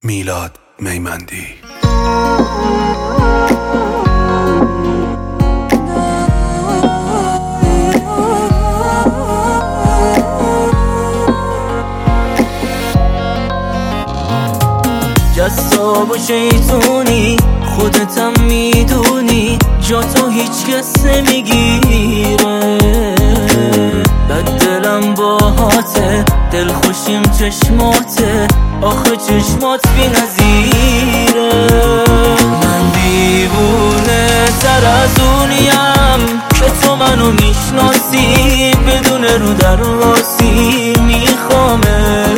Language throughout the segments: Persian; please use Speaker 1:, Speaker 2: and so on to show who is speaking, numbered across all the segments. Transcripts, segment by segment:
Speaker 1: میلاد میمندی.
Speaker 2: جذاب و شیطونی خودتم میدونی، جا تو هیچ کس نمیگیره. بد دلم باهاته، دلخوشیم چشماته، آخه چشمات بی نظیره. من دیوونه تر از اونیم که تو منو میشناسی، بدون رو در راسی میخوامه.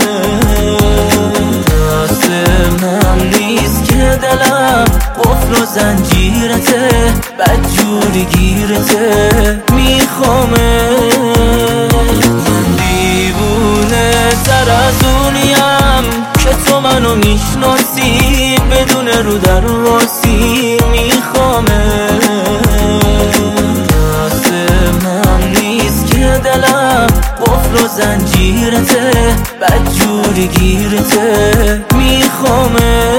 Speaker 2: دست من نیست که دلم قفل و زنجیرته، بدجوری گیرته میخوامه. من دیوونه تر از اونیم که تو منو میشناسی، بدون رو در راسی میخوامه. دست من نیست که دلم قفل و زنجیرته، بدجوری گیرته میخوامه.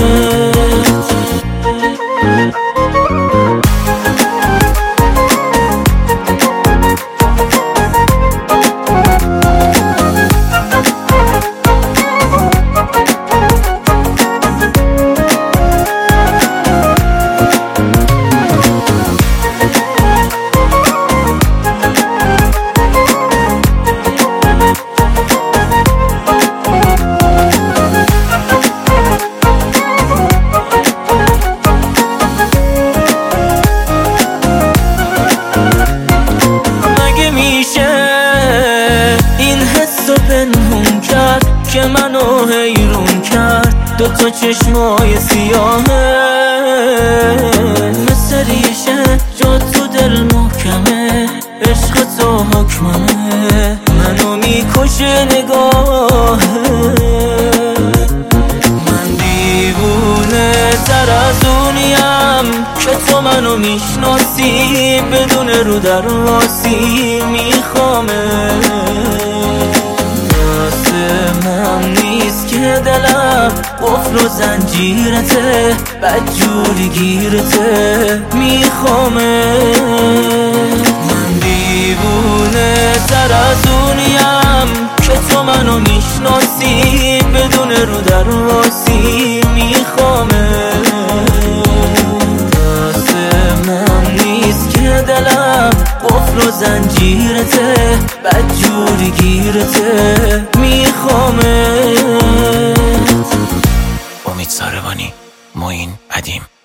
Speaker 2: پنهون کرد که منو حیرون کرد، دوتا چشمای سیاهه مثل ریشه، جا تو دل محکمه، عشق تو حکمه، منو میکشه نگاهه. من دیوونه تر از اونیم که تو منو میشناسی، بدون رو در راسی میخوامه. من نیست که دلم قفل و زنجیرته، بدجوری گیرته میخوامه. من دیوونه تر از اونیم که تو منو میشناسی، بدون رو در راسی میخوامه. دست من نیست که دلم قفل و زنجیرته، بدجوری گیرته میخوامه.
Speaker 3: امید ساربانی، معین ادیم.